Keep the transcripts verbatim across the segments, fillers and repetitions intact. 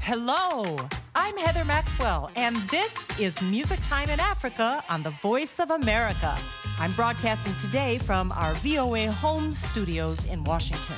Hello, I'm Heather Maxwell, and this is Music Time in Africa on the Voice of America. I'm broadcasting today from our V O A home studios in Washington.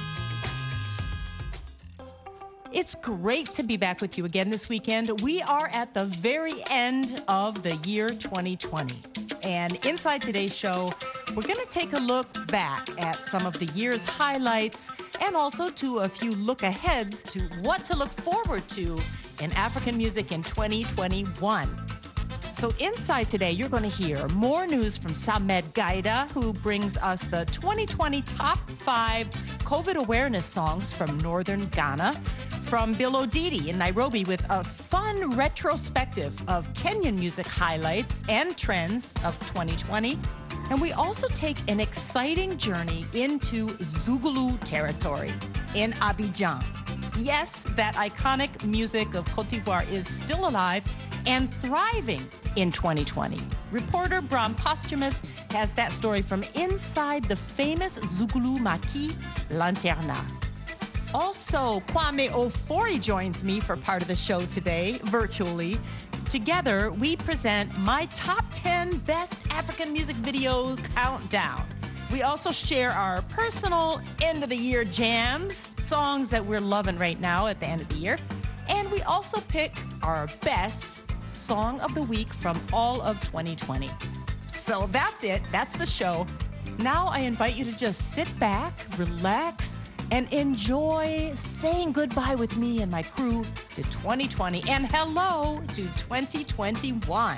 It's great to be back with you again this weekend. We are at the very end of the year twenty twenty. And inside today's show, we're going to take a look back at some of the year's highlights and also to a few look-aheads to what to look forward to in African music in twenty twenty-one. So inside today, you're going to hear more news from Samed Gaida, who brings us the twenty twenty top five COVID awareness songs from northern Ghana, from Bill Odidi in Nairobi with a fun retrospective of Kenyan music highlights and trends of twenty twenty. And we also take an exciting journey into Zouglou territory in Abidjan. Yes, that iconic music of Côte d'Ivoire is still alive and thriving in twenty twenty. Reporter Bram Posthumus has that story from inside the famous Zouglou Maquis Lanterna. Also, Kwame Ofori joins me for part of the show today, virtually. Together, we present my top ten best African music video countdown. We also share our personal end-of-the-year jams, songs that we're loving right now at the end of the year. And we also pick our best song of the week from all of twenty twenty. So that's it. That's the show. Now I invite you to just sit back, relax, and enjoy saying goodbye with me and my crew to twenty twenty and hello to twenty twenty-one.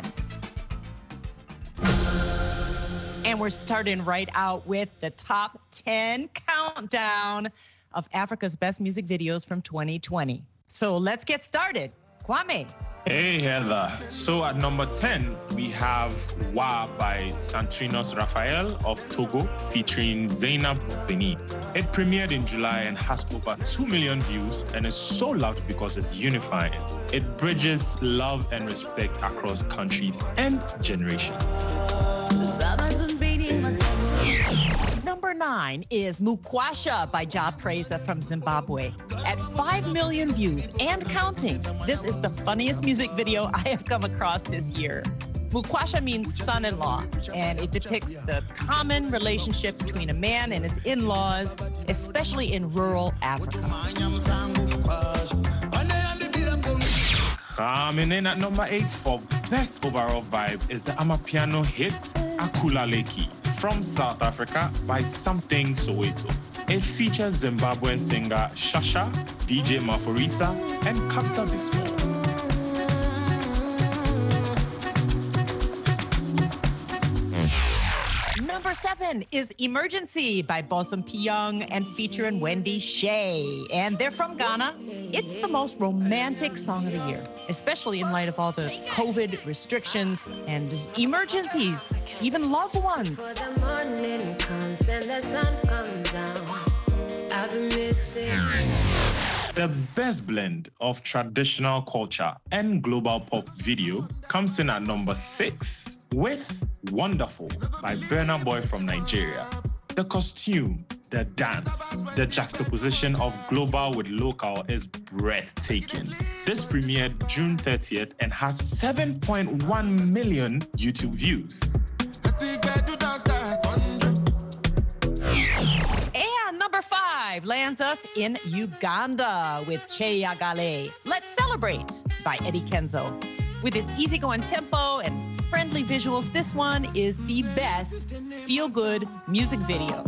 And we're starting right out with the top ten countdown of Africa's best music videos from twenty twenty. So let's get started. Kwame. Hey, Heather. So at number ten, we have Wa by Santrinos Raphael of Togo featuring Zainab Benin. It premiered in July and has over two million views and is so loud because it's unifying. It bridges love and respect across countries and generations. Number nine is Mukwasha by Ja Preza from Zimbabwe. At five million views and counting, this is the funniest music video I have come across this year. Mukwasha means son-in-law, and it depicts the common relationship between a man and his in-laws, especially in rural Africa. Coming in at number eight for best overall vibe is the Amapiano hit Akula Leki from South Africa by Something Soweto. It features Zimbabwean singer Shasha, D J Maforisa, and Kapsa Bismo. Number seven is Emergency by Bosom Piyong and featuring Wendy Shea. And they're from Ghana. It's the most romantic song of the year, especially in light of all the COVID restrictions and emergencies, even loved ones. The morning comes and the sun comes down. I've been missing. The best blend of traditional culture and global pop video comes in at number six with Wonderful by Burna Boy from Nigeria. The costume, the dance, the juxtaposition of global with local is breathtaking. This premiered June thirtieth and has seven point one million YouTube views. And number five lands us in Uganda with Che Yagale. Let's Celebrate by Eddie Kenzo. With its easygoing tempo and friendly visuals, this one is the best feel-good music video.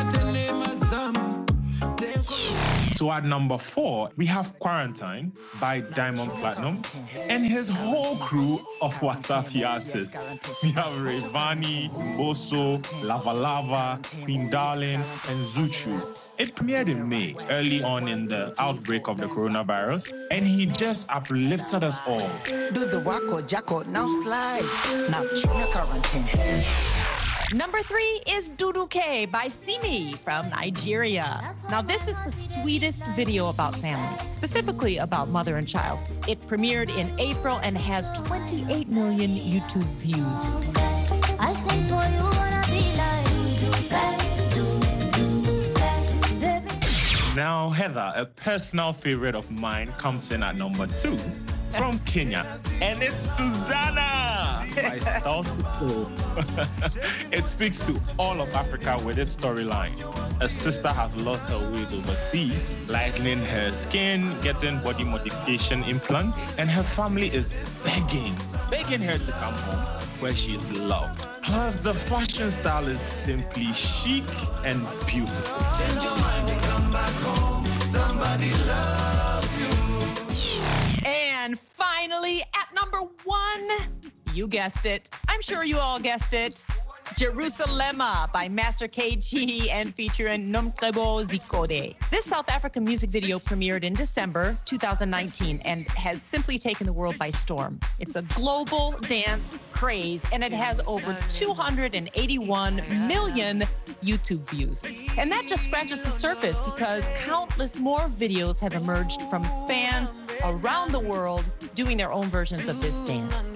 So at number four, we have Quarantine by Diamond Platinum and his whole crew of Wasafi artists. We have Rayvani, Boso, Lava Lava, Queen Darling, and Zuchu. It premiered in May, early on in the outbreak of the coronavirus, and he just uplifted us all. Do the wacko jacko, now slide. Now show me quarantine. Number three is Duduke by Simi from Nigeria. Now, this is the sweetest video about family, specifically about mother and child. It premiered in April and has twenty-eight million YouTube views. I sing for you, wanna be like you. Now, Heather, a personal favorite of mine comes in at number two from Kenya, and it's Susanna by South Soul. It speaks to all of Africa with its storyline. A sister has lost her ways overseas, lightening her skin, getting body modification implants, and her family is begging, begging her to come home where she is loved. Plus, the fashion style is simply chic and beautiful. Change your mind and come back home. Somebody loves you. And finally, at number one, you guessed it. I'm sure you all guessed it. Jerusalema by Master K G and featuring Nomcebo Zikode. This South African music video premiered in December two thousand nineteen and has simply taken the world by storm. It's a global dance craze and it has over two hundred eighty-one million YouTube views. And that just scratches the surface because countless more videos have emerged from fans around the world doing their own versions of this dance.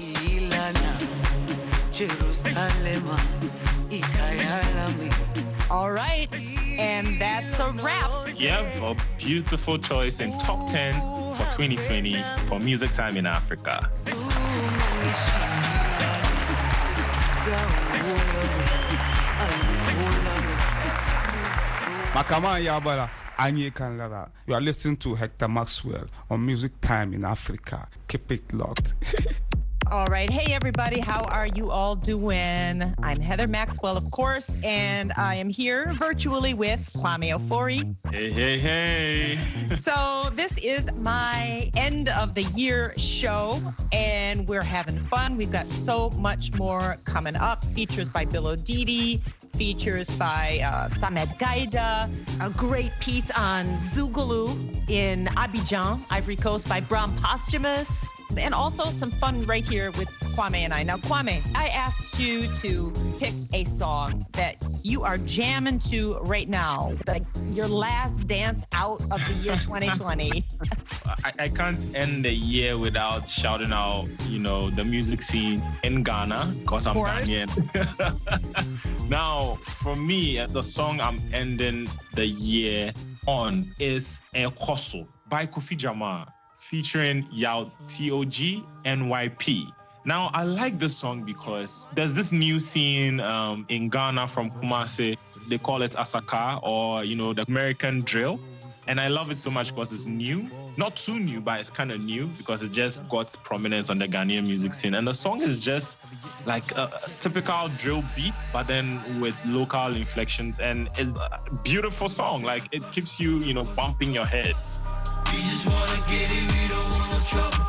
All right, and that's a wrap. Yeah, a beautiful choice in top ten for twenty twenty for Music Time in Africa. Makama Yabala, Anye Kanlara. You are listening to Hector Maxwell on Music Time in Africa. Keep it locked. All right. Hey, everybody. How are you all doing? I'm Heather Maxwell, of course, and I am here virtually with Kwame Ofori. Hey, hey, hey. So this is my end of the year show, and we're having fun. We've got so much more coming up. Features by Bill O'Didi, features by uh, Samed Gaida, a great piece on Zougalou in Abidjan, Ivory Coast by Bram Posthumous, and also some fun right here with Kwame and I. Now, Kwame, I asked you to pick a song that you are jamming to right now, like your last dance out of the year twenty twenty. I, I can't end the year without shouting out, you know, the music scene in Ghana, because I'm Ghanaian. Now, for me, the song I'm ending the year on is Ekoso by Kofi Jamal, featuring Yao T O G N Y P. Now, I like this song because there's this new scene um, in Ghana from Kumasi. They call it Asaka, or, you know, the American drill. And I love it so much because it's new. Not too new, but it's kind of new because it just got prominence on the Ghanaian music scene. And the song is just like a, a typical drill beat, but then with local inflections. And it's a beautiful song. Like, it keeps you, you know, bumping your head. We just wanna get it, we don't want no trouble.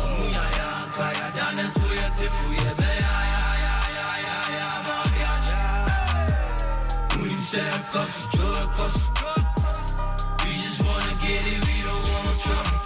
We just wanna get it, we don't want no trouble.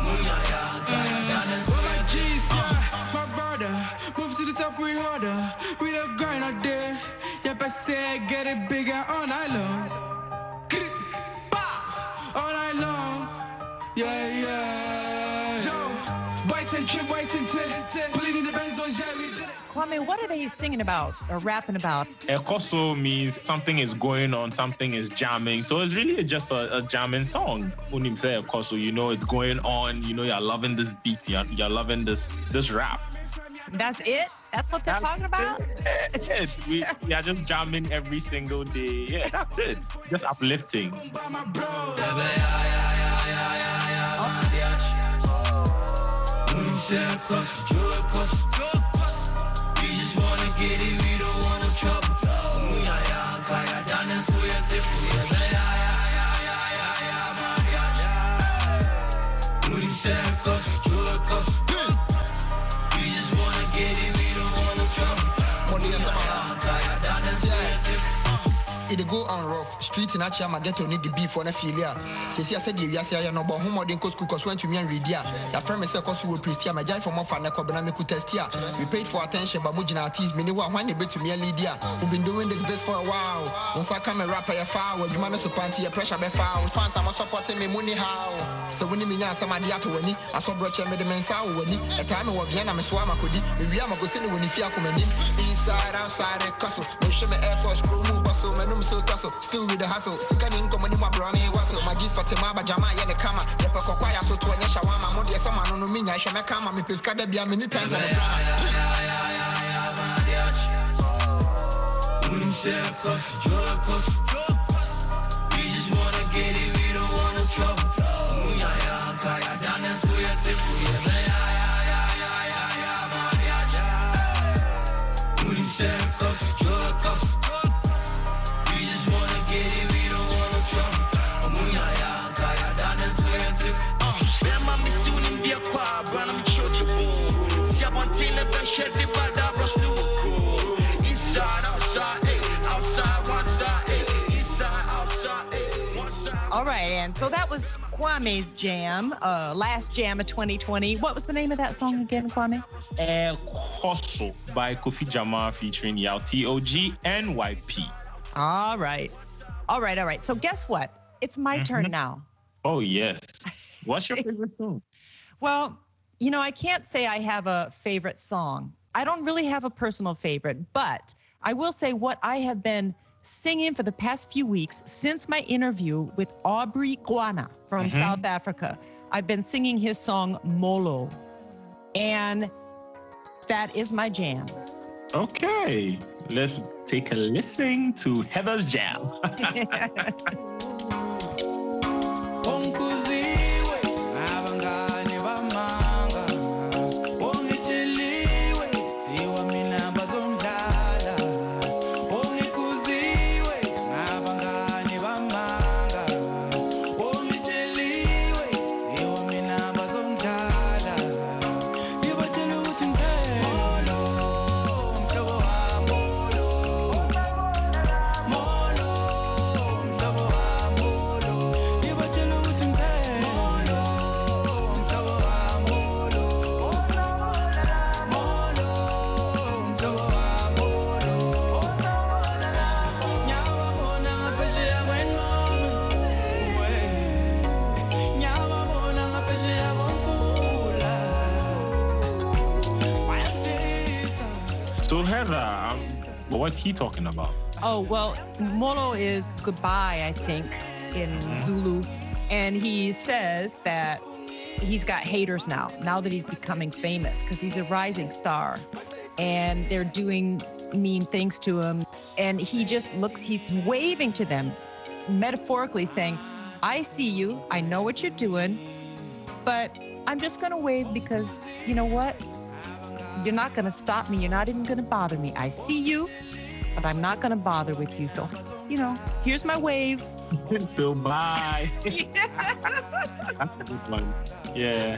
My brother, move to the top, we harder. We don't grind out there. Yep, I said get it bigger all night long. Get it, bah, all night long. Yeah, yeah. Yo, boys and trip, boys and tip. Pulling in the Benz on Jelly. Kwame, what are they singing about or rapping about? Ekoso means something is going on, something is jamming. So it's really just a, a jamming song. When you say Ekoso, you know it's going on. You know you're loving this beat. You're, you're loving this this rap. That's it? That's what they're That's talking about? It. It. We, we are just jamming every single day. Yeah, that's it. Just uplifting. We just wanna get it, we don't want no trouble. We just wanna get it, we don't want no trouble. It go on rough. Street in Achama get to need the beef on a filia. Says, I said, yes, I know about whom or didn't cook because went to me and read ya. Your friend is a cost who priest here. My jive from off and a cobana could test here. We paid for attention, but Mujina tease me. One they bet to me and Lydia. We've been doing this best for a while. Once I come and rap a foul, you man so panty, a pressure be foul. Fans are supporting me money how. So when you mean somebody to any, I saw brocha made the men sour when a time of Vienna, Miss Wama could maybe I'm a go send when you feel coming in. Inside, outside, a castle. No shame, Air Force, crew, move, bustle, my room so tussle. Still with the hustle. Second income, my brownie, wastle. My G Ante maba jama yene kama yepe kokwa ya toto onye shawama mode sama no no minya hwe me kama me peska da bia me ni time for drama Wouldn't say cause joy cause we just wanna get it, we don't want no trouble. Munya ya kaya down and so ya tifu ya ya ya ya ya ya mariachi. Wouldn't say cause joy cause we just wanna get it, we don't want no trouble. Munya ya kaya down and so ya tifu. Bema misuni mbia kwa bwana mchocho. Siabantile beshe di bada roslu. Inside outside. All right, and so that was Kwame's jam, uh, last jam of twenty twenty. What was the name of that song again, Kwame? El Koso by Kofi Jamal featuring Yao T O G and Y P. All right. All right, all right. So guess what? It's my mm-hmm. turn now. Oh, yes. What's your favorite song? Well, you know, I can't say I have a favorite song. I don't really have a personal favorite, but I will say what I have been singing for the past few weeks since my interview with Aubrey Kwana from mm-hmm. South Africa. I've been singing his song Molo, and that is my jam. Okay, let's take a listen to Heather's jam. So Heather, um, what's he talking about? Oh, well, Molo is goodbye, I think, in Zulu. And he says that he's got haters now, now that he's becoming famous, because he's a rising star. And they're doing mean things to him. And he just looks, he's waving to them, metaphorically saying, I see you, I know what you're doing, but I'm just going to wave because, you know what? You're not going to stop me. You're not even going to bother me. I see you, but I'm not going to bother with you. So, you know, here's my wave. So bye. That's a good one. Yeah.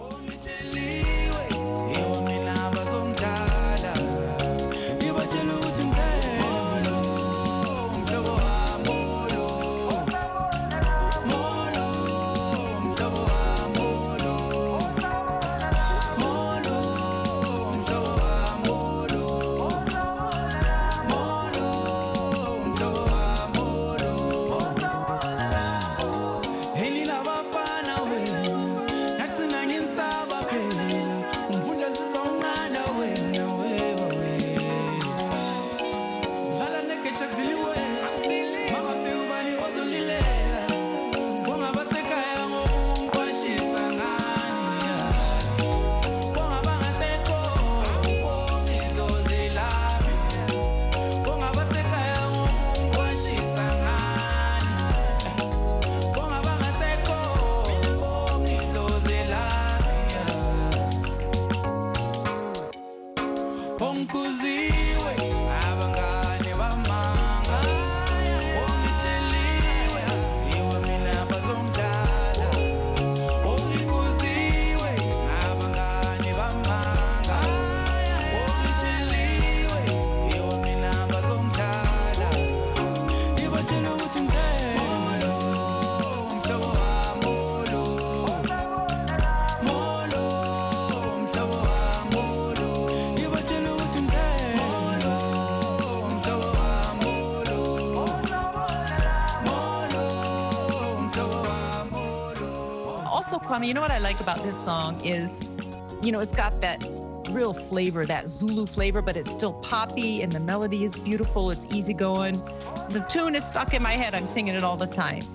Kwame, you know what I like about this song is, you know, it's got that real flavor, that Zulu flavor, but it's still poppy and the melody is beautiful. It's easygoing. The tune is stuck in my head. I'm singing it all the time.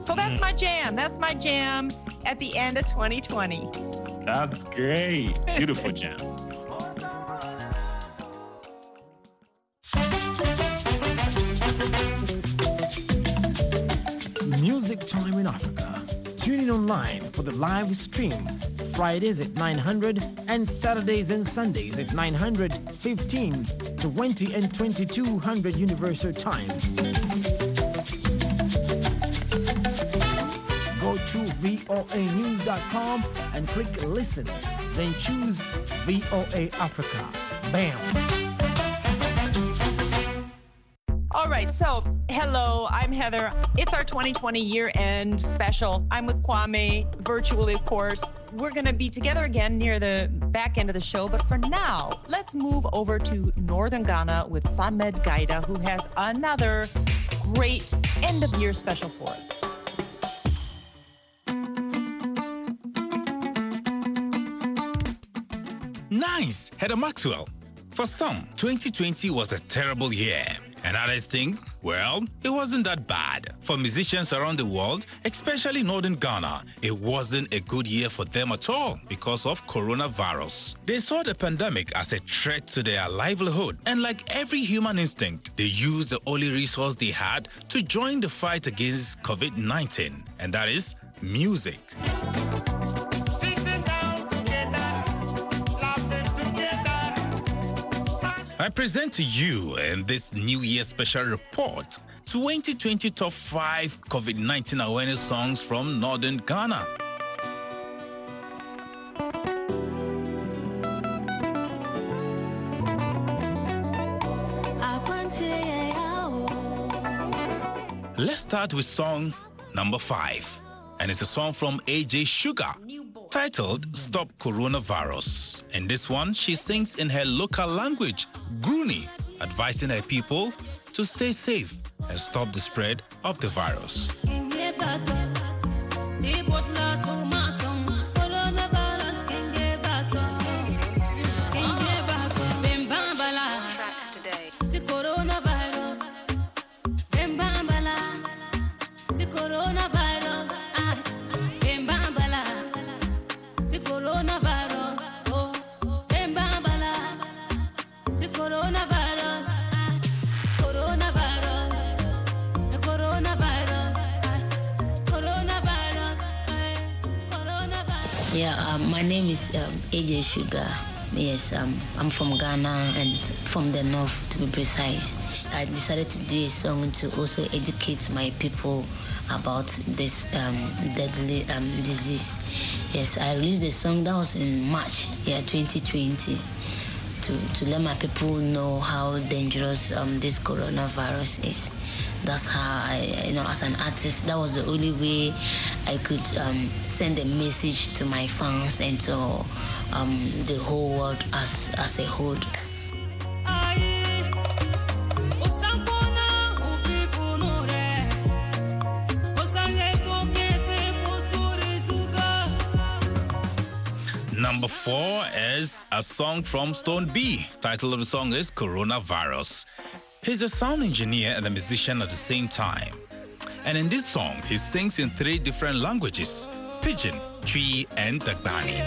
So that's my jam. That's my jam at the end of twenty twenty. That's great. Beautiful jam. Music Time in Africa. Tune in online for the live stream. Fridays at nine hundred and Saturdays and Sundays at nine hundred, fifteen, twenty, and twenty-two hundred Universal Time. Go to V O A news dot com and click listen. Then choose V O A Africa. Bam. All right, so hello, I'm Heather. It's our twenty twenty year-end special. I'm with Kwame, virtually, of course. We're going to be together again near the back end of the show, but for now, let's move over to northern Ghana with Samed Gaida, who has another great end-of-year special for us. Nice, Heather Maxwell. For some, twenty twenty was a terrible year. And others think, well, it wasn't that bad. For musicians around the world, especially northern Ghana, it wasn't a good year for them at all because of coronavirus. They saw the pandemic as a threat to their livelihood, and like every human instinct, they used the only resource they had to join the fight against COVID nineteen, and that is music. I present to you in this New Year special report twenty twenty Top five COVID nineteen Awareness Songs from Northern Ghana. Let's start with song number five, and it's a song from A J Sugar titled Stop Coronavirus. And this one she sings in her local language, Gruni, advising her people to stay safe and stop the spread of the virus. Yeah, um, my name is um, A J Sugar. Yes, um, I'm from Ghana and from the north, to be precise. I decided to do a song to also educate my people about this um, deadly um, disease. Yes, I released a song that was in March, yeah, twenty twenty, to, to let my people know how dangerous um, this coronavirus is. That's how I, you know, as an artist, that was the only way I could um, send a message to my fans and to um, the whole world as, as a whole. Number four is a song from Stone B. Title of the song is Coronavirus. He's a sound engineer and a musician at the same time. And in this song, he sings in three different languages: Pidgin, Twi, and Dagbani.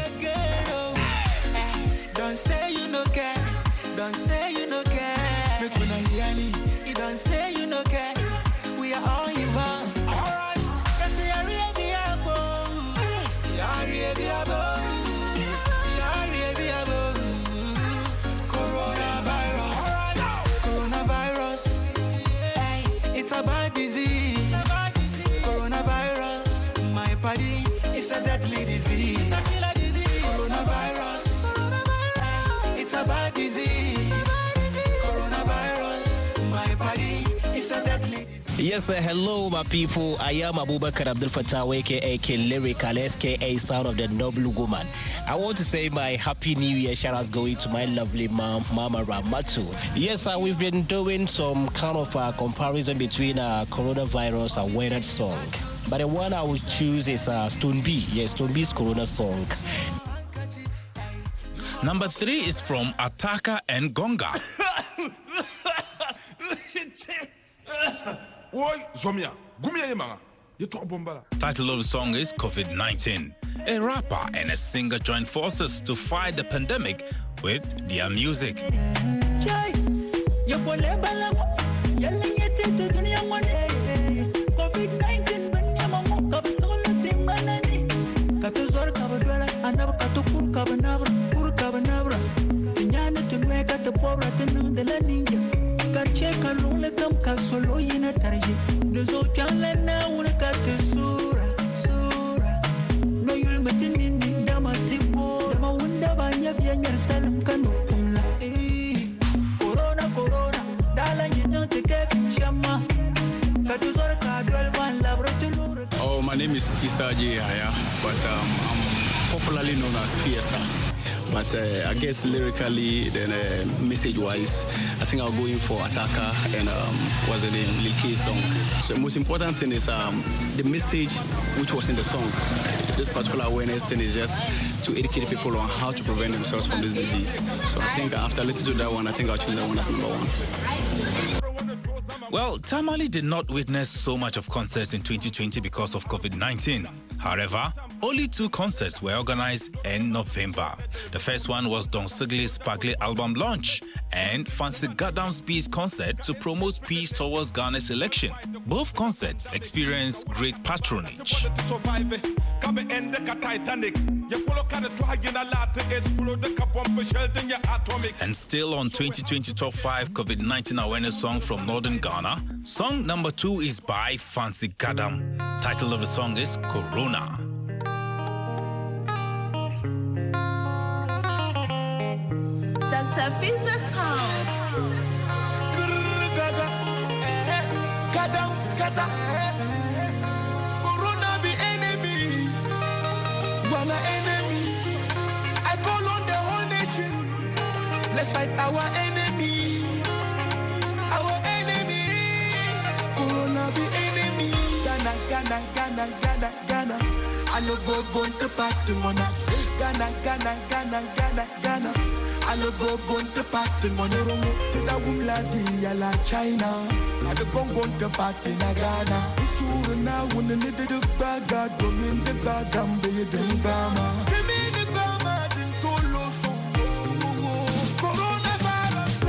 Don't say you no care. Don't say you no care. Make me not hear me. You don't say you no care. We are all involved. All right. Yes, we are ready, abo. We are ready, abo. We are ready, abo. Coronavirus. All right. Coronavirus. Hey, it's a bad disease. Coronavirus. My body is a deadly disease. It's a killer disease. Coronavirus. It's a bad disease. Coronavirus. My body is a deadly disease. Yes, sir. Hello, my people. I am Abubakar Abdul Fattah, aka K Lyrical, S K A Sound of the Noble Woman. I want to say my Happy New Year shout outs going to my lovely mom, Mama Ramatu. Yes, sir, we've been doing some kind of uh, comparison between a uh, coronavirus awareness song. But the one I would choose is uh, Stone B. Yes, Stone B's Corona song. Number three is from Ataka and Gonga. Oi, Zomia, Gumia Yemanga. Title of the song is COVID nineteen. A rapper and a singer joined forces to fight the pandemic with their music. COVID nineteen Katuzor kabadwala anaba katuku kabanabra pur kabanabra tinyane tunwe kata pobra tenam de la ninja karche kalule kam kasolo yina tarji dezo chanle na una kata sura sura no yul matini ni dama tipo dama wunda banya vyanya salam kanu kumla eh corona corona dala nyina te kefi shama katuzor kadwal ban laboratory. Oh, my name is Issa J. Haya, but um, I'm popularly known as Fiesta. But uh, I guess lyrically, then uh, message-wise, I think I'll go in for Attacker and um, what's the name, Lil K song. So the most important thing is um, the message which was in the song. This particular awareness thing is just to educate people on how to prevent themselves from this disease. So I think after listening to that one, I think I'll choose that one as number one. Well, Tamale did not witness so much of concerts in twenty twenty because of COVID nineteen. However, only two concerts were organized in November. The first one was Don Sigli's Sparkly album launch and Fancy Gadam's Peace concert to promote peace towards Ghana's election. Both concerts experienced great patronage. And still on twenty twenty Top five COVID nineteen awareness song from Northern Ghana, song number two is by Fancy Gadam. Title of the song is Corona. Doctor Fiza song. Gadam, scatter. Corona be enemy. Wanna enemy. I call on the whole nation. Let's fight our enemy. Our enemy. Corona be enemy. Ghana, Ghana, Ghana, Ghana, Ghana. I look go born to party mona. Ghana, Ghana, Ghana, Ghana, Ghana. I look go born to party mona. Rongo to the woman di la China. I look go born to party na Ghana. Isuru na wuna ni de de baga domin de gadam be de gama. Demi de gama din tolo so. Coronavirus.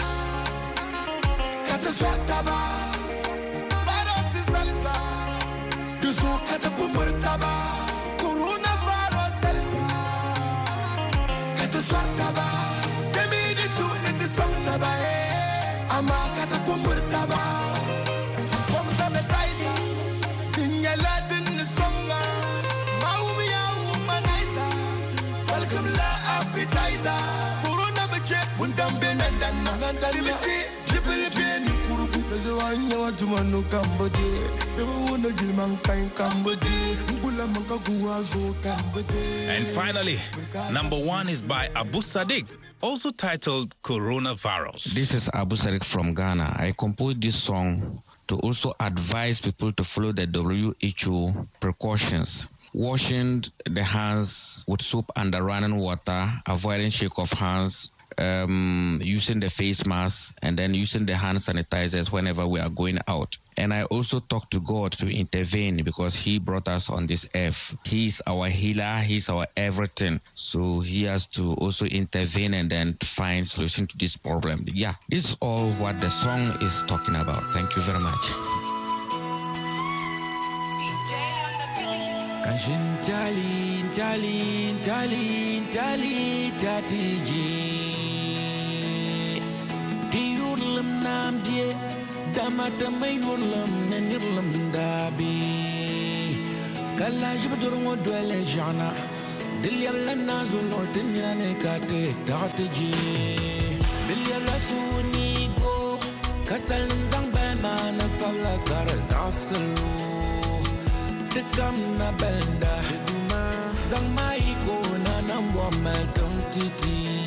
Kata swata ba. Virus is salsa. Yusu kata kumurta ba. Coronavirus salsa. Kata swata ba. Demi de tu ne te sonta ba. Ama kata kumurta ba. Kom sanitizer. Dinyala din songa. Maumi ya womanizer. Welcome la appetizer. Corona bache bundambe nandana. Libichi libi ni kurubu. Lezo wanya watu manu kambode. Bebo wuna jilman kain kambode. Mbula manka guwazo kambode. And finally, number one is by Abu Sadiq, also titled Coronavirus. This is Abu Sadiq from Ghana. I composed this song to also advise people to follow the W H O precautions. Washing the hands with soap and the running water, avoiding shake of hands, um, using the face mask, and then using the hand sanitizers whenever we are going out. And I also talk to God to intervene because He brought us on this earth. He's our healer. He's our everything. So He has to also intervene and then find solution to this problem. Yeah, this is all what the song is talking about. Thank you very much. Kanshin tali, tali, tali, tali, tali, Dirudlam nam die, damata mayurlam, nenirlam dabi. Kalaj bedurungo dwele jana, dilyalla nazul tinyane kate tatiji. Dilyalla sunigo, kasal zang bema na fala karaz asalu. Tekam na benda, zang maiko na namwa melton titi.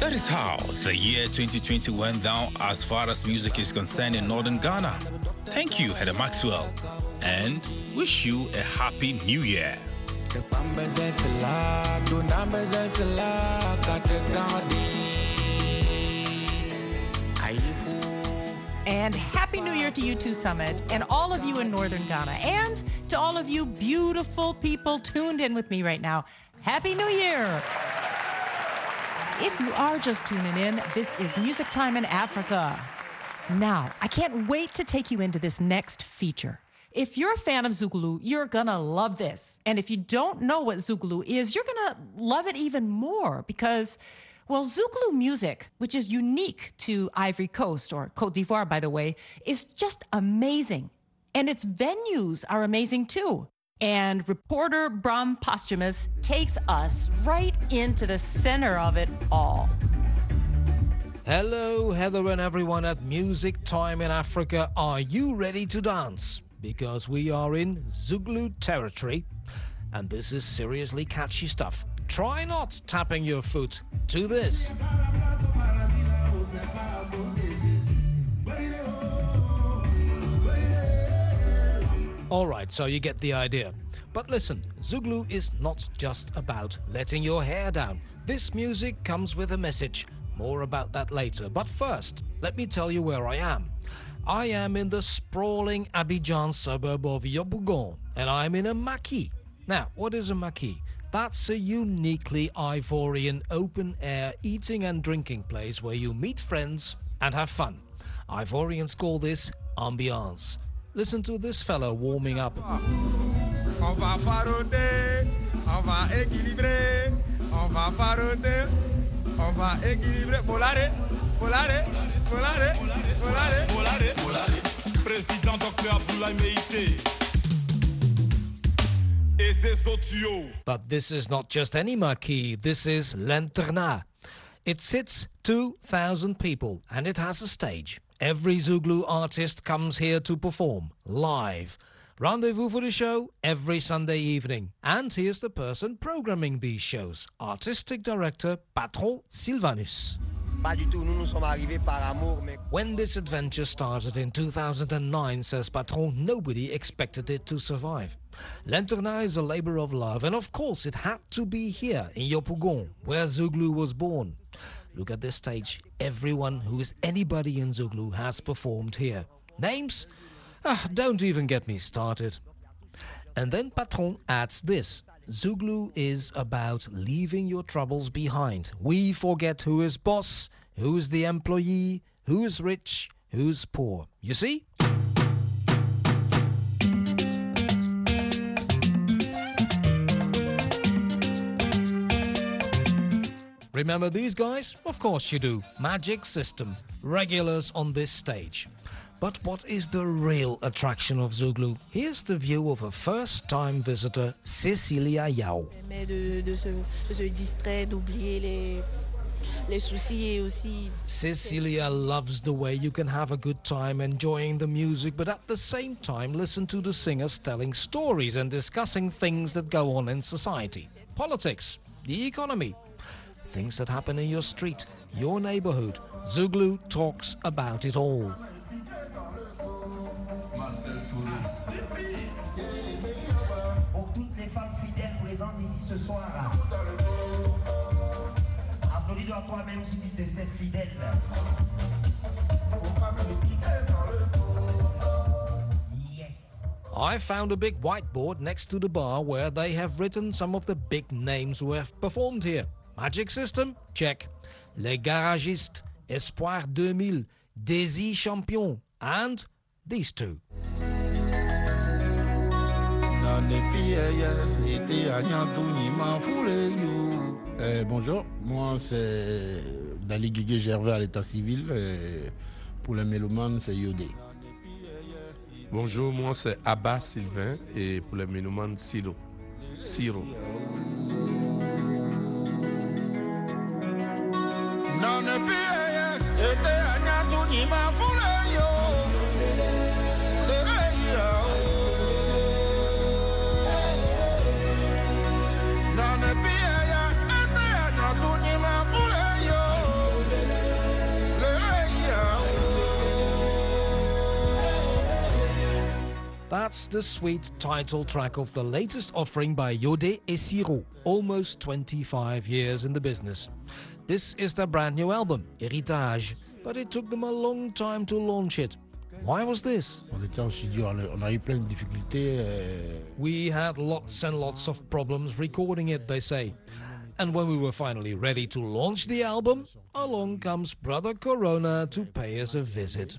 That is how the year twenty twenty went down as far as music is concerned in northern Ghana. Thank you, Heather Maxwell, and wish you a happy new year. And Happy New Year to you too, Summit, and all of you in northern Ghana, and to all of you beautiful people tuned in with me right now. Happy New Year! If you are just tuning in, this is Music Time in Africa. Now, I can't wait to take you into this next feature. If you're a fan of Zouglou, you're gonna love this. And if you don't know what Zouglou is, you're gonna love it even more because, well, Zouglou music, which is unique to Ivory Coast, or Côte d'Ivoire, by the way, is just amazing. And its venues are amazing too. And reporter Bram Posthumus takes us right into the center of it all. Hello, Heather and everyone at Music Time in Africa. Are you ready to dance? Because we are in Zouglou territory, and this is seriously catchy stuff. Try not tapping your foot to this. All right, so you get the idea. But listen, Zouglou is not just about letting your hair down. This music comes with a message. More about that later. But first, let me tell you where I am. I am in the sprawling Abidjan suburb of Yopougon, and I'm in a maquis. Now, what is a maquis? That's a uniquely Ivorian open-air eating and drinking place where you meet friends and have fun. Ivorians call this ambiance. Listen to this fellow warming up. On va faroder, on va équilibrer, on va faroder, on va équilibrer. Volare, volare, volare, volare, volare, volare. Président docteur Abdoulaye Meïté. Et c'est Sotio. But this is not just any maquis, this is L'Internat. It sits two thousand people and it has a stage. Every Zouglou artist comes here to perform, live. Rendezvous for the show every Sunday evening. And here's the person programming these shows, Artistic Director Patron Sylvanus. When this adventure started in two thousand nine, says Patron, nobody expected it to survive. L'Internat is a labor of love, and of course it had to be here in Yopougon, where Zouglou was born. Look at this stage. Everyone who is anybody in Zouglou has performed here. Names? Ah, don't even get me started. And then Patron adds this. Zouglou is about leaving your troubles behind. We forget who is boss, who is the employee, who is rich, who's poor. You see? Remember these guys? Of course you do. Magic System, regulars on this stage. But what is the real attraction of Zouglou? Here's the view of a first-time visitor, Cecilia Yao. Cecilia loves the way you can have a good time enjoying the music, but at the same time listen to the singers telling stories and discussing things that go on in society. Politics, the economy, things that happen in your street, your neighborhood. Zouglou talks about it all. I found a big whiteboard next to the bar where they have written some of the big names who have performed here. Magic System? Check. Les Garagistes, Espoir two mille, Desi Champion, and these two. Euh, bonjour, moi c'est Dali Guigué Gervais à l'état civil. Euh, pour les mélomanes, c'est Yodé. Bonjour, moi c'est Abba Sylvain et pour les mélomanes, Siro. Siro. That's the sweet title track of the latest offering by Yodé et Siro, almost twenty-five years in the business. This is their brand new album, Héritage, but it took them a long time to launch it. Why was this? On était en studio, on a eu plein de difficultés. Euh... We had lots and lots of problems recording it, they say. And when we were finally ready to launch the album, along comes Brother Corona to pay us a visit.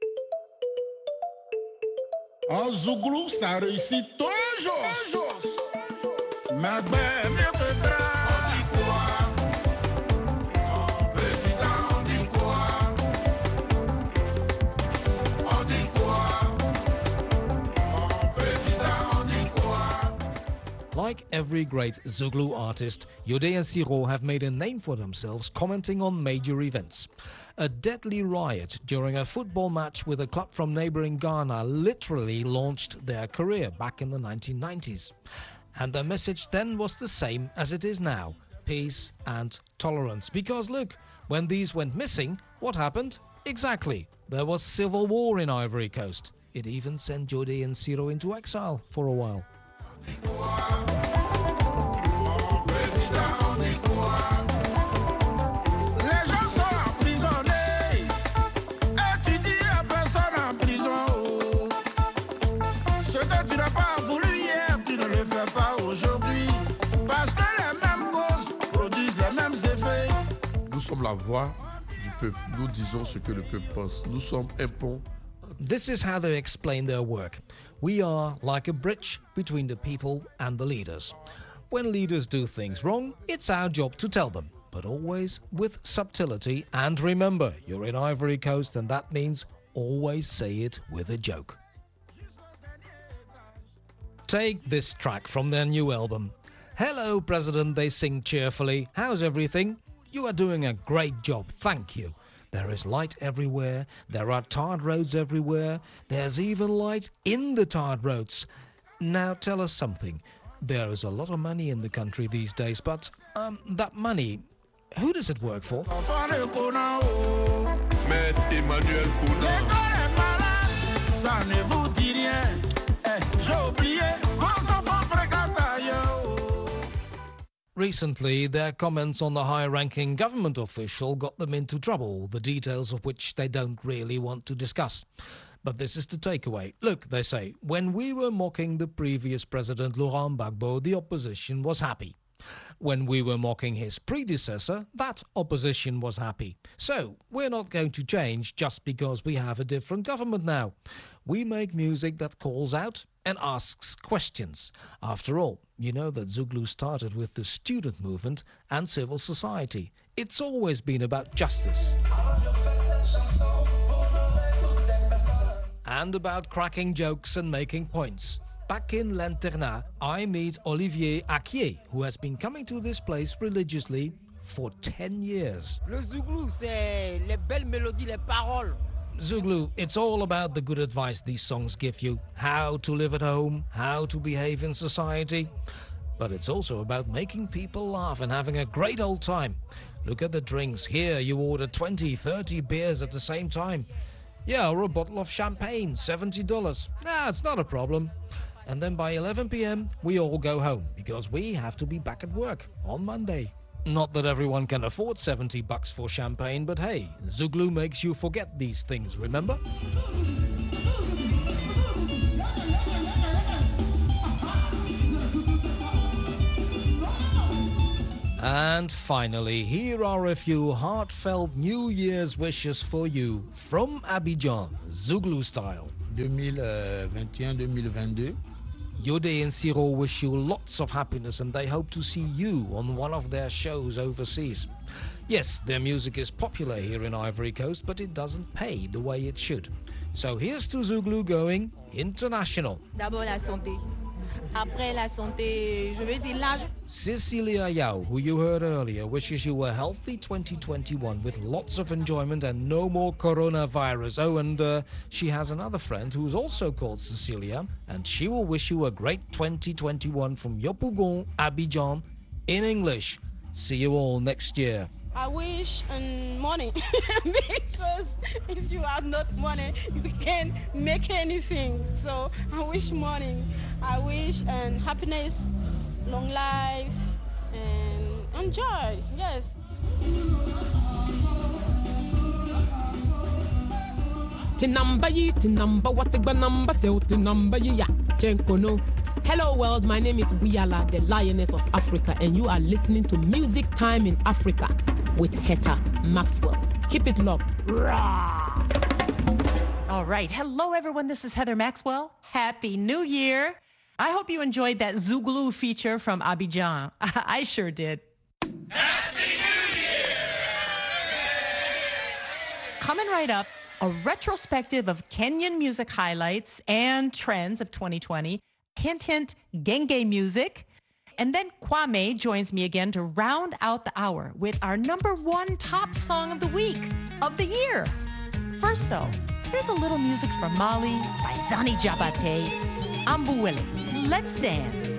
En Zouglou, ça réussit toujours. Mais ben, mieux que grave. On dit quoi? Oh, président, on dit quoi? On dit quoi? Oh, président, on dit quoi? Like every great Zouglou artist, Yodé and Siro have made a name for themselves commenting on major events. A deadly riot during a football match with a club from neighboring Ghana literally launched their career back in the nineteen nineties. And their message then was the same as it is now, peace and tolerance. Because look, when these went missing, what happened? Exactly, there was civil war in Ivory Coast. It even sent Yodé and Siro into exile for a while. Nous sommes la voix du peuple. Nous disons ce que le peuple pense. Nous sommes un pont. This is how they explain their work. We are like a bridge between the people and the leaders. When leaders do things wrong, it's our job to tell them, but always with subtlety. And remember, you're in Ivory Coast, and that means always say it with a joke. Take this track from their new album. Hello, President, they sing cheerfully. How's everything? You are doing a great job, thank you. There is light everywhere, there are tarred roads everywhere, there's even light in the tarred roads. Now tell us something. There is a lot of money in the country these days, but um, that money, who does it work for? Recently, their comments on the high-ranking government official got them into trouble, the details of which they don't really want to discuss. But this is the takeaway. Look, they say, when we were mocking the previous president, Laurent Gbagbo, the opposition was happy. When we were mocking his predecessor, that opposition was happy. So, we're not going to change just because we have a different government now. We make music that calls out and asks questions. After all, you know that Zouglou started with the student movement and civil society. It's always been about justice. And about cracking jokes and making points. Back in L'Internat, I meet Olivier Akier, who has been coming to this place religiously for ten years. Le Zouglou, c'est les belles mélodies, les paroles. Zouglou, it's all about the good advice these songs give you. How to live at home, how to behave in society. But it's also about making people laugh and having a great old time. Look at the drinks. Here you order twenty, thirty beers at the same time. Yeah, or a bottle of champagne, seventy dollars. Nah, it's not a problem. And then by eleven p m, we all go home, because we have to be back at work on Monday. Not that everyone can afford seventy bucks for champagne, but hey, Zouglou makes you forget these things, remember? And finally, here are a few heartfelt New Year's wishes for you from Abidjan, Zouglou style. deux mille vingt et un deux mille vingt-deux. Yodé and Siro wish you lots of happiness, and they hope to see you on one of their shows overseas. Yes, their music is popular here in Ivory Coast, but it doesn't pay the way it should. So here's to Zouglou going international. D'abord la santé. Après la santé, je veux dire l'âge. Cecilia Yao, who you heard earlier, wishes you a healthy twenty twenty-one with lots of enjoyment and no more coronavirus. Oh, and uh, she has another friend who's also called Cecilia, and she will wish you a great twenty twenty-one from Yopougon, Abidjan, in English. See you all next year. I wish um, money because if you have not money, you can't make anything. So I wish money. I wish and um, happiness, long life, and enjoy. Yes. Tinamba yi, tinamba watigba namba se tinamba yi ya chenkono. Hello world, my name is Buyala, the Lioness of Africa, and you are listening to Music Time in Africa with Heta Maxwell. Keep it locked. Rah! All right. Hello, everyone. This is Heather Maxwell. Happy New Year. I hope you enjoyed that Zouglou feature from Abidjan. I sure did. Happy New Year! Coming right up, a retrospective of Kenyan music highlights and trends of twenty twenty. Hint, hint, Genge music. And then Kwame joins me again to round out the hour with our number one top song of the week, of the year. First, though, here's a little music from Mali by Zani Jabate, Ambuwele. Let's dance.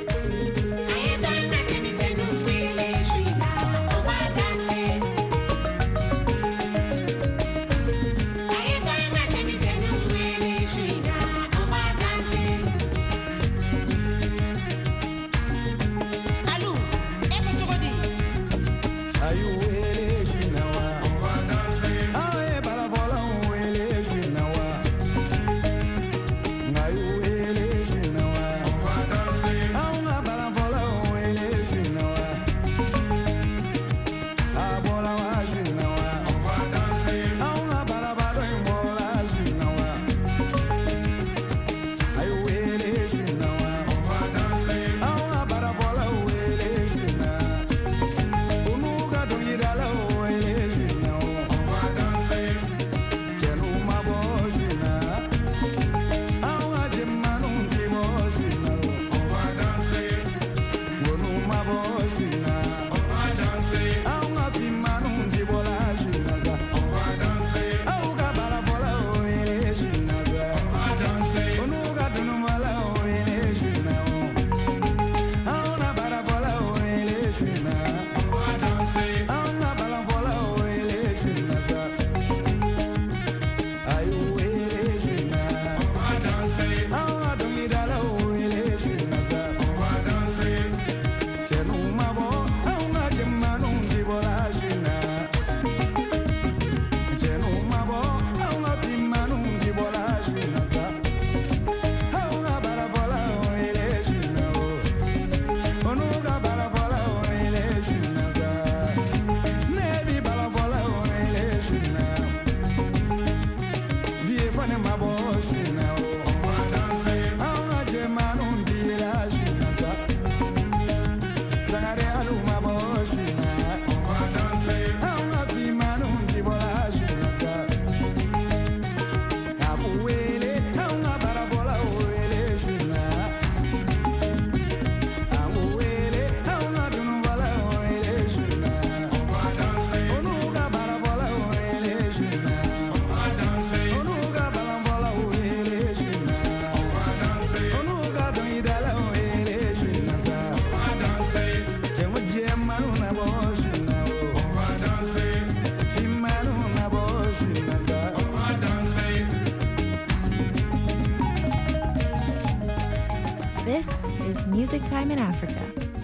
This is Music Time in Africa.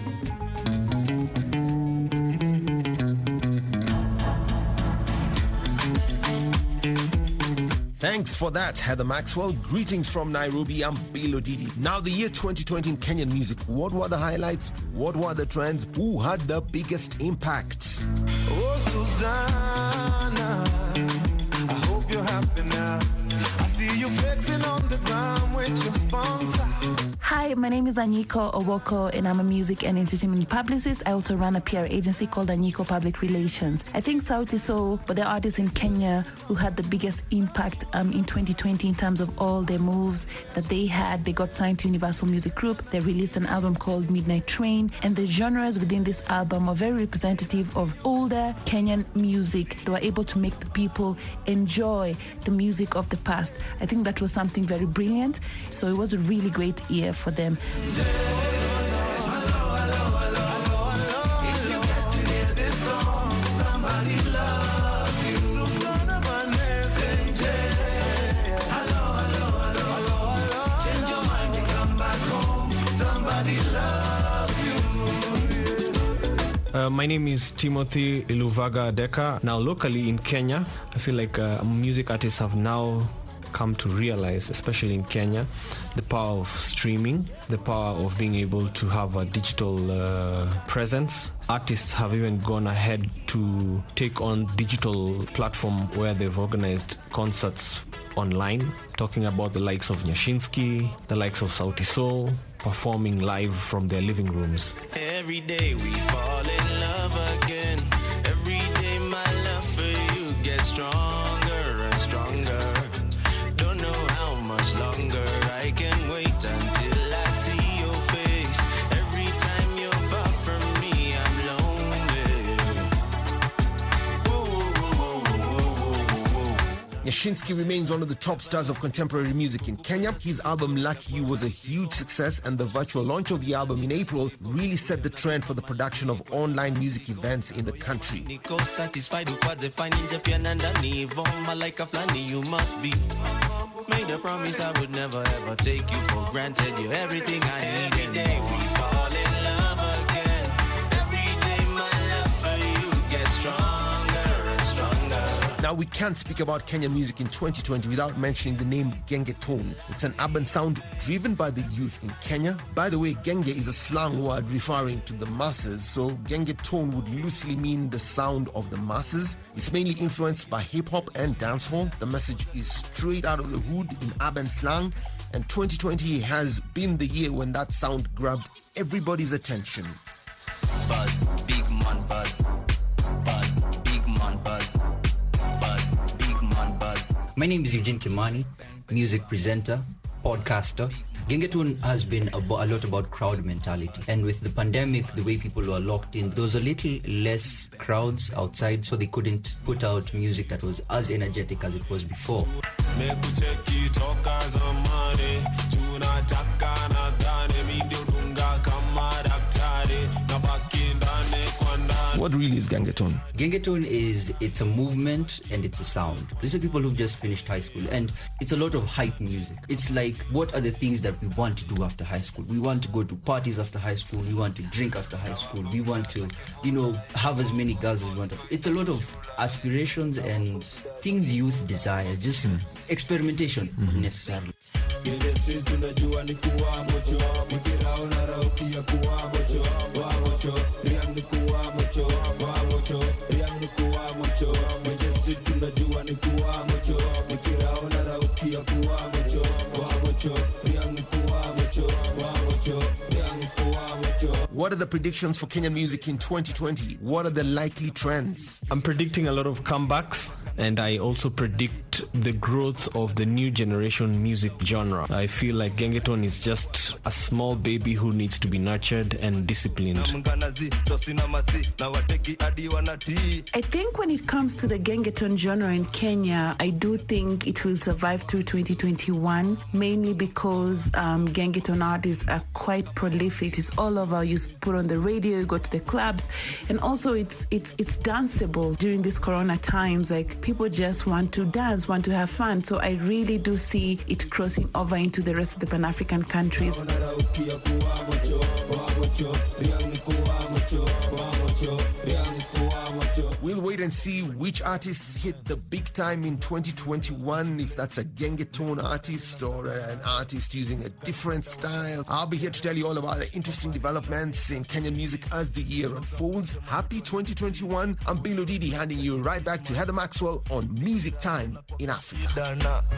Thanks for that, Heather Maxwell. Greetings from Nairobi. I'm Bilo Didi. Now, the year twenty twenty in Kenyan music. What were the highlights? What were the trends? Who had the biggest impact? Oh, Susanna, I hope you're happy now. I see you flexing on the ground with your sponsor. Hi, my name is Anyiko Owoko, and I'm a music and entertainment publicist. I also run a P R agency called Anyiko Public Relations. I think Sauti Sol were the artists in Kenya who had the biggest impact um, in twenty twenty in terms of all their moves that they had. They got signed to Universal Music Group. They released an album called Midnight Train, and the genres within this album are very representative of older Kenyan music. They were able to make the people enjoy the music of the past. I think that was something very brilliant. So it was a really great year for them. If you get to hear this song, loves you. Suzana Vanessa. Hello, hello, hello, hello, hello. Change your mind and come back home. Somebody loves you. Uh, my name is Timothy Iluvaga Deka. Now, locally in Kenya, I feel like uh, music artists have now come to realize, especially in Kenya, the power of streaming, the power of being able to have a digital uh, presence. Artists have even gone ahead to take on digital platform where they've organized concerts online, talking about the likes of Nyashinsky, the likes of Sauti Sol, performing live from their living rooms. Every day we fall in love again. Every day my love for you gets stronger and stronger. Don't know how much longer I can wait until I see your face. Every time you're far from me, I'm lonely. Whoa, whoa, whoa, whoa, whoa, whoa, whoa. Nyashinsky remains one of the top stars of contemporary music in Kenya. His album Lucky You was a huge success, and the virtual launch of the album in April really set the trend for the production of online music events in the country. Niko satisfied upate fine nje pia na ndani voma like a flani you must be. Made a promise I would never ever take you for granted. You're everything I need. Every day we fall in love again. Every day my love for you gets stronger and stronger. Now, we can't speak about Kenyan music in twenty twenty without mentioning the name Gengetone. It's an urban sound driven by the youth in Kenya. By the way, Genge is a slang word referring to the masses, so Gengetone would loosely mean the sound of the masses. It's mainly influenced by hip-hop and dancehall. The message is straight out of the hood in urban slang, and twenty twenty has been the year when that sound grabbed everybody's attention. Buzz, big man buzz. Buzz, big man buzz. Buzz, big man buzz. My name is Eugene Kimani, music presenter, podcaster. Gengetone has been a, a lot about crowd mentality. And with the pandemic, the way people were locked in, there was a little less crowds outside, so they couldn't put out music that was as energetic as it was before. What really is Gengetone? Gengetone is, it's a movement and it's a sound. These are people who've just finished high school, and it's a lot of hype music. It's like, what are the things that we want to do after high school? We want to go to parties after high school. We want to drink after high school. We want to, you know, have as many girls as we want. It's a lot of aspirations and things youth desire, just mm. experimentation mm-hmm. necessarily. What are the predictions for Kenyan music in twenty twenty? What are the likely trends? I'm predicting a lot of comebacks, and I also predict the growth of the new generation music genre. I feel like Gengetone is just a small baby who needs to be nurtured and disciplined. I think when it comes to the Gengetone genre in Kenya, I do think it will survive through twenty twenty-one, mainly because um, Gengetone artists are quite prolific. It's all over. You put on the radio, you go to the clubs, and also it's it's it's danceable during these corona times. Like, people just want to dance, want to have fun. So I really do see it crossing over into the rest of the Pan-African countries. We'll wait and see which artists hit the big time in twenty twenty-one, if that's a Gengetone artist or an artist using a different style. I'll be here to tell you all about the interesting developments in Kenyan music as the year unfolds. Happy twenty twenty-one. I'm Bilo Didi, handing you right back to Heather Maxwell on Music Time in Africa.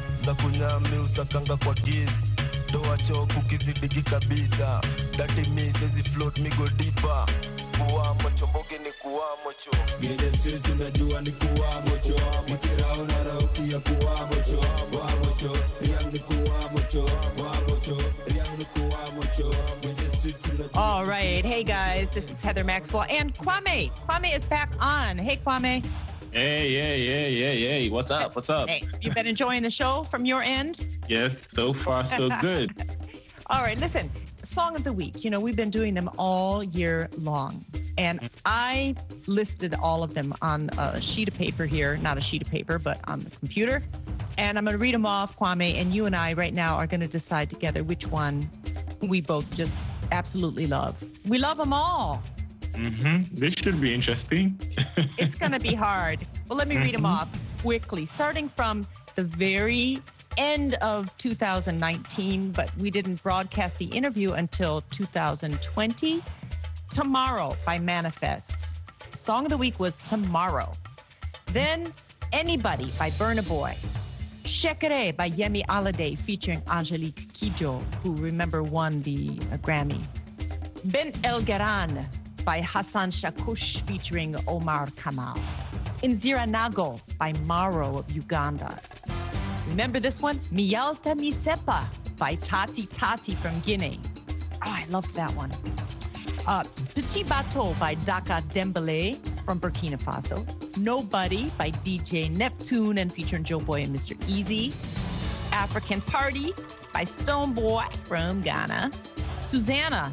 Toa choku kizidigi kabisa. Dati mi sezi float mi go deeper. Kuwa mocho mbogi ni kuwa mocho. Gede sisi unajua ni kuwa mocho. Mikira unarauki ya kuwa mocho. Kuwa mocho, riang ni kuwa mocho. Kuwa mocho, riang ni kuwa mocho. All right. Hey, guys. This is Heather Maxwell. And Kwame. Kwame is back on. Hey, Kwame. Hey, hey, hey, hey, hey. What's up? What's up? Hey, you been enjoying the show from your end? Yes, so far so good. All right, listen. Song of the Week. You know, we've been doing them all year long. And I listed all of them on a sheet of paper here, not a sheet of paper, but on the computer. And I'm going to read them off, Kwame, and you and I right now are going to decide together which one we both just absolutely love. We love them all. Mm-hmm. This should be interesting. It's going to be hard. Well, let me read them off quickly, starting from the very end of two thousand nineteen, but we didn't broadcast the interview until two thousand twenty. Tomorrow by Manifest. Song of the Week was Tomorrow. Then Anybody by Burna Boy. Shekere by Yemi Alade featuring Angelique Kidjo, who, remember, won the uh, Grammy. Ben El Garan by Hassan Shakush featuring Omar Kamal. Inzira Nago by Maro of Uganda. Remember this one? Mialta Misepa by Tati Tati from Guinea. Oh, I loved that one. Uh, Petit Bateau by Daka Dembele from Burkina Faso. Nobody by D J Neptune and featuring Joe Boy and Mister Easy. African Party by Stonebwoy from Ghana. Susanna.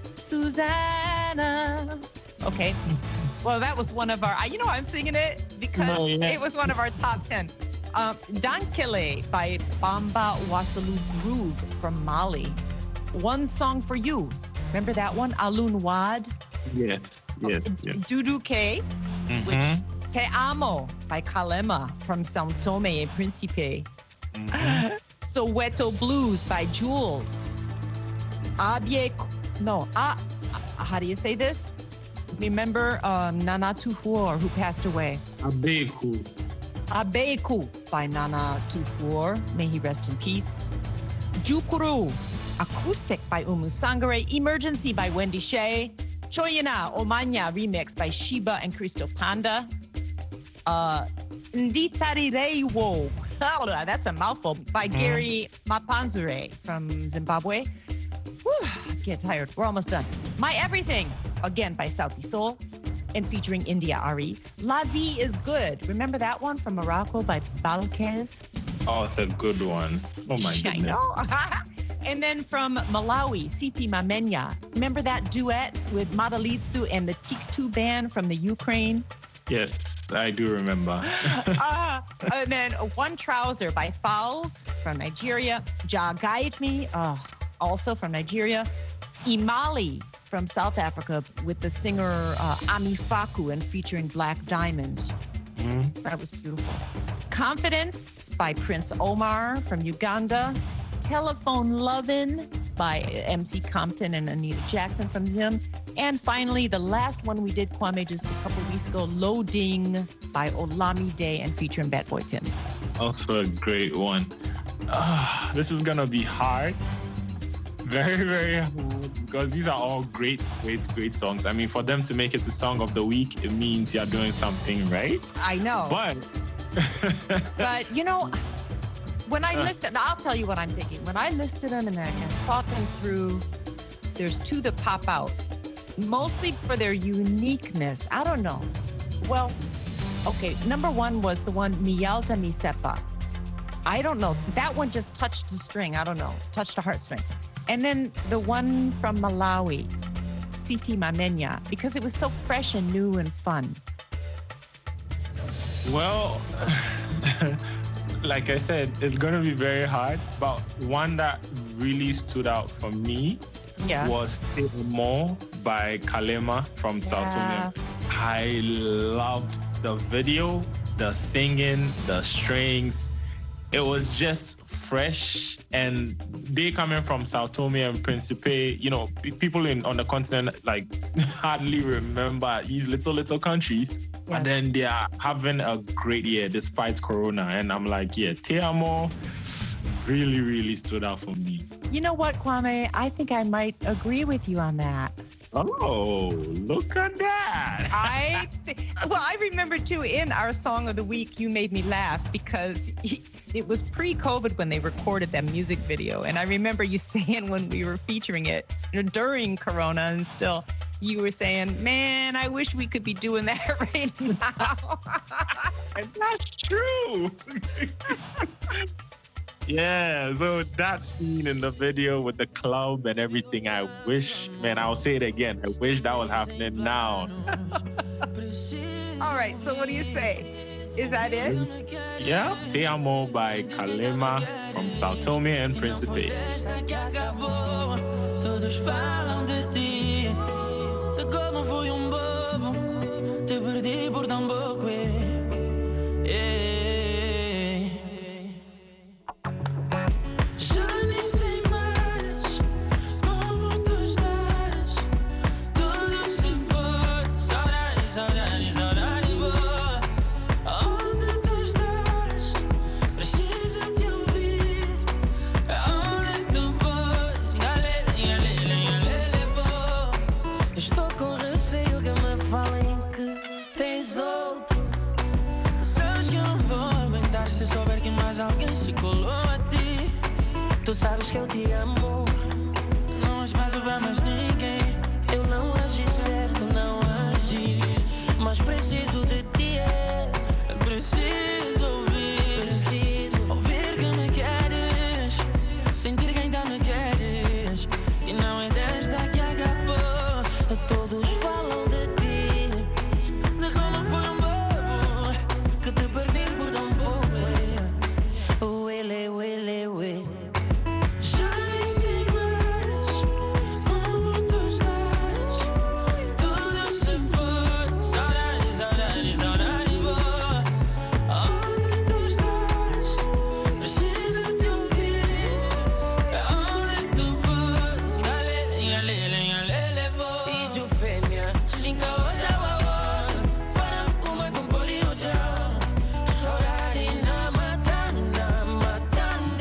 Susanna. Okay. Well, that was one of our, you know, I'm singing it because No, yeah. it was one of our top ten. Um, Dankele by Bamba Wasalu Groove from Mali. One Song for You. Remember that one? Alun Wad. Yes, yes, yes. Dudu K. Mhm. Which Te Amo by Kalema from São Tomé and Príncipe. Soweto Blues by Jules. Abye, no, ah, how do you say this? Remember um, Nana Tufor, who passed away. Abeku. Abeku by Nana Tufor. May he rest in peace. Jukuru. Acoustic by Umu Sangare. Emergency by Wendy Shea. Choyana Omanya remix by Sheba and Crystal Panda. Uh, Nditarireiwo. Oh, that's a mouthful. By Gary Mapanzure from Zimbabwe. Whew, I get tired. We're almost done. My Everything, again by Sauti Soul and featuring India Ari. La Vie is Good. Remember that one from Morocco by Balkez? Oh, it's a good one. Oh my I goodness. know. And then from Malawi, Siti Mamenya. Remember that duet with Madalitsu and the Tiktu band from the Ukraine? Yes, I do remember. uh, and then One Trouser by Fowls from Nigeria. Ja Guide Me, uh, also from Nigeria. Imali from South Africa with the singer uh, Ami Faku and featuring Black Diamond. Mm. That was beautiful. Confidence by Prince Omar from Uganda. Telephone Lovin' by M C Compton and Anita Jackson from Zim. And finally, the last one we did, Kwame, just a couple weeks ago, Loading by Olamide and featuring Bad Boy Timms. Also a great one. Ah, this is gonna be hard. Very, very hard because these are all great, great, great songs. I mean, for them to make it to Song of the Week, it means you're doing something right. I know. But, but you know, when I listed, I'll tell you what I'm thinking. When I listed them and I and thought them through, there's two that pop out, mostly for their uniqueness. I don't know. Well, okay, number one was the one Mialta Misepa. I don't know. That one just touched a string. I don't know. Touched a heartstring. And then the one from Malawi, Siti Mamenya, because it was so fresh and new and fun. well, like I said, it's going to be very hard. But one that really stood out for me Yeah. was Te Amo by Kalema from Sao Yeah. Tome. I loved the video, the singing, the strings. It was just fresh, and they coming from Sao Tome and Principe, you know, p- people in on the continent like hardly remember these little little countries, Yeah. and then they are having a great year despite Corona. And I'm like, yeah, Te Amo really, really stood out for me. You know what, Kwame? I think I might agree with you on that. Oh, look at that. I th- well, I remember too in our Song of the Week, you made me laugh because it was pre-COVID when they recorded that music video. And I remember you saying when we were featuring it during Corona and still, you were saying, man, I wish we could be doing that right now. And that's true. Yeah, so that scene in the video with the club and everything, I wish, man, I'll say it again. I wish that was happening now. All right, so what do you say? Is that it? Yeah, Te Amo by Kalema from Sao Tome and Principe. Todos falam de ti, de como fui um bobo, te perdi por tão pouco. Já nem sei mais como tu estás, tudo se foi, saudade, saudade, saudade boa. Onde tu estás? Preciso te ouvir. Onde tu vais? Galera, galera, galera, boa. Estou com receio que me falem que tens outro. Sabes que eu não vou aguentar se souber que mais alguém se colou a ti. Tu sabes que eu te amo, não espaço para mais ninguém. Eu não agi certo, não agi, mas preciso de ti, é. Preciso ouvir, preciso ouvir que me queres, sentir que ainda me queres. E não é desta que acabou. Todos falam de ti, de como foi um bobo, que te perdi por tão pouco. Uele, uele, uele. Já nem sei mais como tu estás, tudo se foi, saudade, saudade, saudade boa. Onde tu estás? Preciso te ouvir. Onde tu vais? Galera, galera, galera boa. Vídeo fêmea, cinco ocho horas, fará como com porio já. Saudade na matando, na matando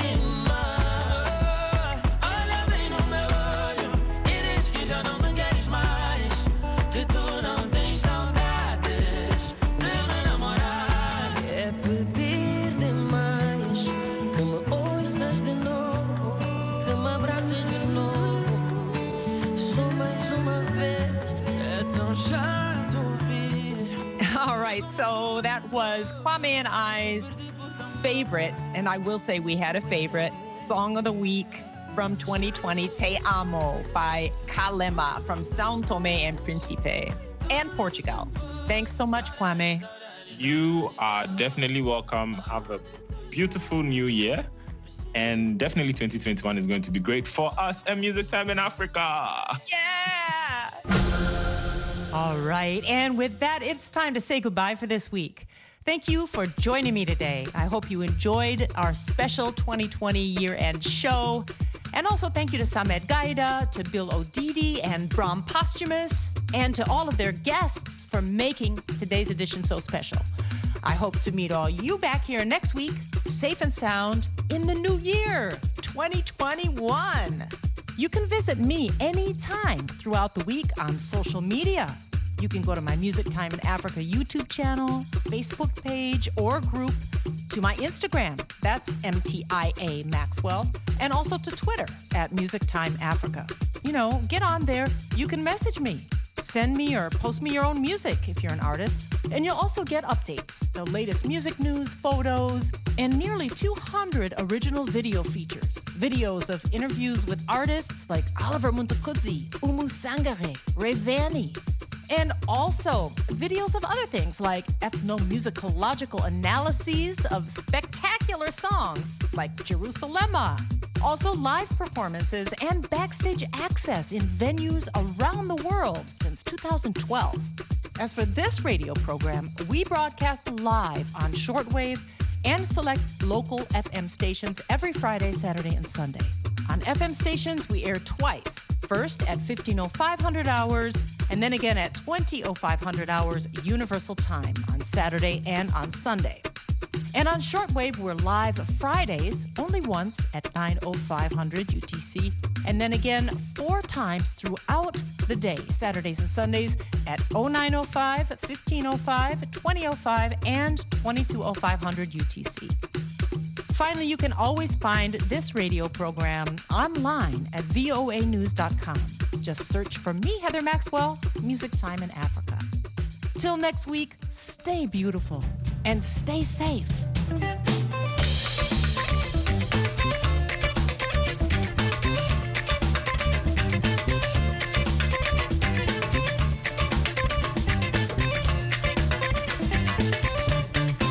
demais. Olha bem no meu olho e diz que já não me queres mais, que tu não tens saudades de me namorar. É pedir demais que me ouças de novo, que me abraças de novo. Só mais uma vez, é tão chato ouvir. All right, so that was Kwame and I's favorite, and I will say we had a favorite, Song of the Week from twenty twenty, Te Amo by Kalema from Sao Tome and Principe and Portugal. Thanks so much, Kwame. You are definitely welcome. Have a beautiful new year. And definitely twenty twenty-one is going to be great for us and Music Time in Africa. All right. And with that, it's time to say goodbye for this week. Thank you for joining me today. I hope you enjoyed our special twenty twenty year-end show. And also thank you to Samed Gaida, to Bill Odidi and Brahm Posthumous, and to all of their guests for making today's edition so special. I hope to meet all you back here next week, safe and sound, in the new year, twenty twenty-one. You can visit me anytime throughout the week on social media. You can go to my Music Time in Africa YouTube channel, Facebook page, or group, to my Instagram, that's M T I A Maxwell, and also to Twitter at Music Time Africa. You know, get on there. You can message me. Send me or post me your own music if you're an artist. And you'll also get updates, the latest music news, photos, and nearly two hundred original video features. Videos of interviews with artists like Oliver Muntukudzi, Umu Sangare, Ray Vanny. And also videos of other things like ethnomusicological analyses of spectacular songs like Jerusalema. Also live performances and backstage access in venues around the world since two thousand twelve. As for this radio program, we broadcast live on shortwave and select local F M stations every Friday, Saturday, and Sunday. On F M stations, we air twice, first at fifteen oh five hundred hours, and then again at twenty oh five hundred hours Universal Time on Saturday and on Sunday. And on shortwave, we're live Fridays, only once at nine oh five hundred U T C, and then again four times throughout the day, Saturdays and Sundays at oh nine oh five, fifteen oh five, twenty oh five, and twenty-two oh five hundred U T C. Finally, you can always find this radio program online at V O A news dot com. Just search for me, Heather Maxwell, Music Time in Africa. Till next week, stay beautiful and stay safe.